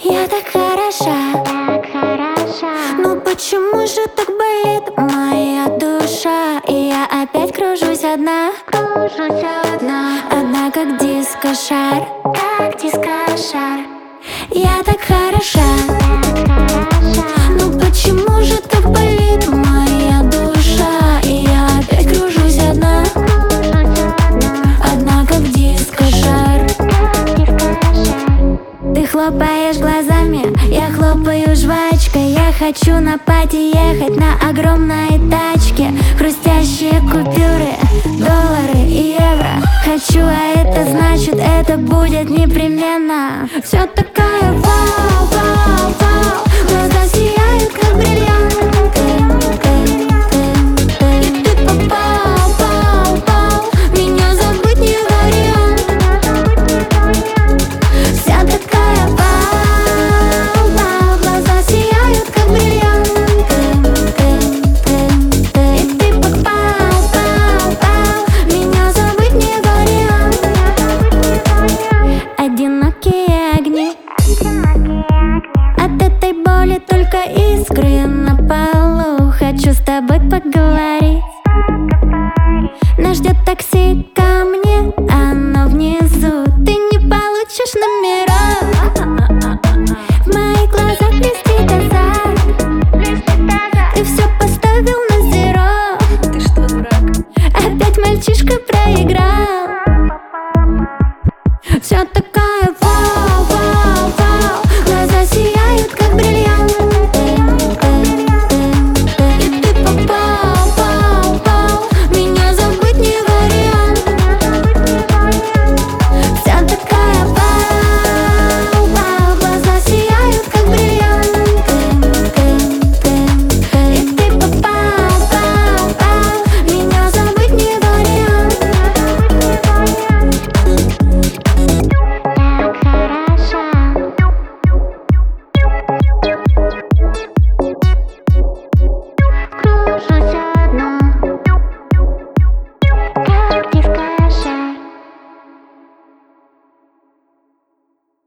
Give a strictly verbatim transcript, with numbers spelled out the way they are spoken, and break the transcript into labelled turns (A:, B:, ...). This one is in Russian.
A: Я так хороша, так хороша. Ну почему же так болит моя душа? И я опять кружусь одна, кружусь одна, одна как диско-шар, как диско-шар. Я так хороша, так хороша. Ну почему же так болит моя душа? И я опять кружусь одна, одна как диско-шар. Ты хлопаешь глазами, я хлопаю жвачкой. Я хочу на пати ехать на огромной тачке. Хрустящие купюры, доллары и евро. Хочу, а это значит, это будет непременно. Все такая вау, вау, вау. Глаза сияют, как бриллианты. И ты попал, пау, пау. Меня забыть не вариант. Вся такая вау, вау. Глаза сияют, как бриллианты. И ты попал, пау, пау. Меня забыть не вариант. Одинокие огни. От этой боли только искры на полу. Хочу с тобой поговорить. Нас ждет такси ко мне, оно внизу. Ты не получишь номера. В моих глазах блестит азарт. Ты все поставил на зеро.
B: Ты что, дурак?
A: Опять мальчишка проиграл. Все такая